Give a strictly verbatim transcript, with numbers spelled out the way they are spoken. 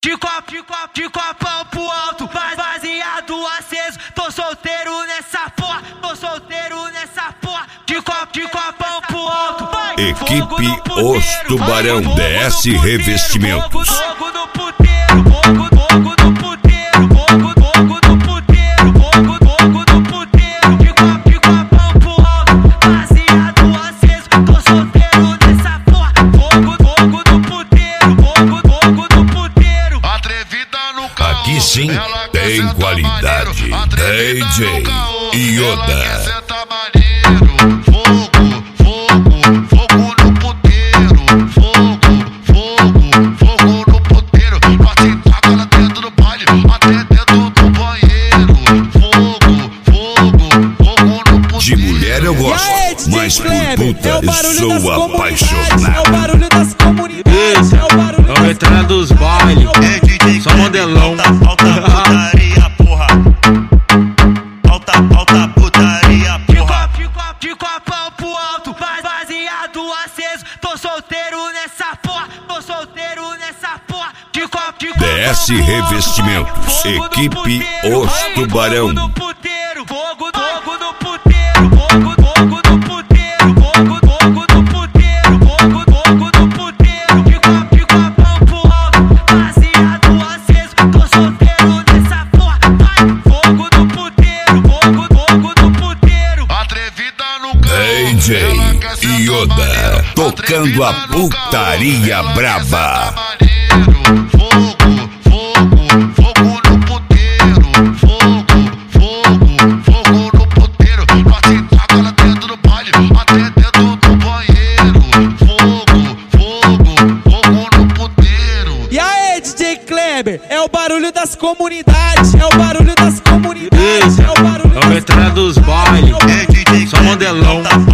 de copo, de copo, de copão pro alto, baseado aceso. Tô solteiro nessa porra, tô solteiro nessa porra. De copo, de copão pro alto. Equipe Os Tubarão D S Revestimentos. Fogo no puteiro, fogo, fogo no puteiro, fogo, fogo no puteiro, fogo, fogo no puteiro. De copo, de copão pro alto, baseado aceso. Tô solteiro nessa porra. Fogo, fogo no puteiro, fogo, fogo no puteiro. Atrevida no carro, aqui sim tem qualidade. D J Yoda. Eu gosto, mas por puta eu sou apaixonado. É o barulho das comunidades, é o barulho das... É o entrada dos bailes, só modelão. Falta putaria, porra. Falta, falta putaria, porra. De copo, de copão pro alto, baseado aceso. Tô solteiro nessa porra, tô solteiro nessa porra. De copo, de D S Revestimentos, equipe Os Tubarão. Fogo no puteiro, fogo, fogo no puteiro, fogo. Fogo no puteiro, fogo, fogo no puteiro, fogo, fogo no puteiro. De copo, de copão pro alto, baseado aceso. Tô solteiro nessa porra, vai. Fogo no puteiro, fogo, fogo no puteiro. Atrevida no carro, D J Yoda, tocando a putaria braba. É o barulho das comunidades, é o barulho das comunidades, é o barulho das... É o entrada dos bailes, só modelão.